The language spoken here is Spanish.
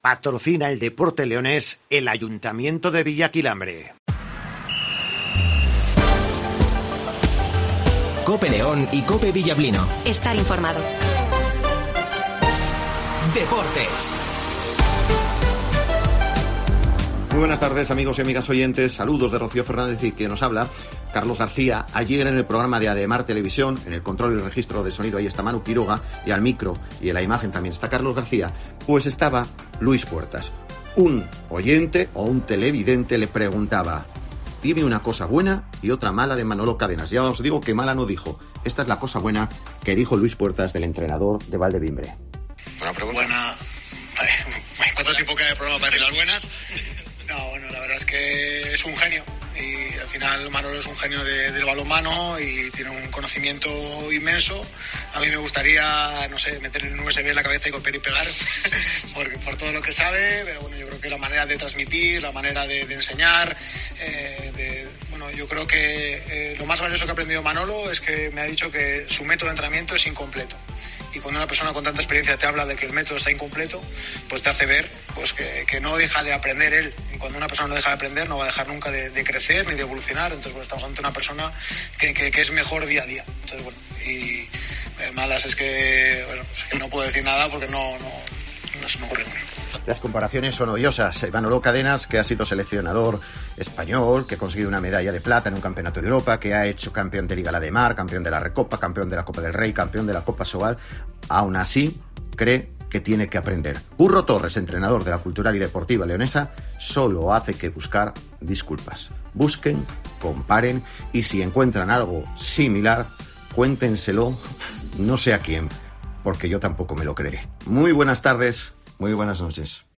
Patrocina el deporte leonés el Ayuntamiento de Villaquilambre. COPE León y COPE Villablino. Estar informado. Deportes. Muy buenas tardes, amigos y amigas oyentes. Saludos de Rocío Fernández y quien nos habla, Carlos García. Ayer en el programa de Ademar Televisión, en el control y registro de sonido, ahí está Manu Quiroga, y al micro y en la imagen también está Carlos García, pues estaba Luis Puertas. Un oyente o un televidente le preguntaba: dime una cosa buena y otra mala de Manolo Cadenas. Ya os digo que mala no dijo. Esta es la cosa buena que dijo Luis Puertas del entrenador de Valdebimbre. Buena pregunta. ¿Cuánto tiempo queda de programa para decir las buenas? No, bueno, la verdad es que es un genio. Y al final Manolo es un genio del balonmano y tiene un conocimiento inmenso. A mí me gustaría, no sé, meterle un USB en la cabeza y copiar y pegar por todo lo que sabe. Pero bueno, yo creo que la manera de transmitir, la manera de enseñar, yo creo que lo más valioso que ha aprendido Manolo es que me ha dicho que su método de entrenamiento es incompleto. Y cuando una persona con tanta experiencia te habla de que el método está incompleto, pues te hace ver pues que no deja de aprender él. Y cuando una persona no deja de aprender, no va a dejar nunca de crecer ni de evolucionar. Entonces, pues, estamos ante una persona que es mejor día a día. Entonces, bueno, y malas es que no puedo decir nada porque no se me ocurre nada. Las comparaciones son odiosas. Manolo Cadenas, que ha sido seleccionador español, que ha conseguido una medalla de plata en un campeonato de Europa, que ha hecho campeón de Liga La de Mar, campeón de la Recopa, campeón de la Copa del Rey, campeón de la Copa Sobal, aún así cree que tiene que aprender. Curro Torres, entrenador de la Cultural y Deportiva Leonesa, solo hace que buscar disculpas. Busquen, comparen y si encuentran algo similar, cuéntenselo, no sé a quién, porque yo tampoco me lo creeré. Muy buenas tardes, muy buenas noches.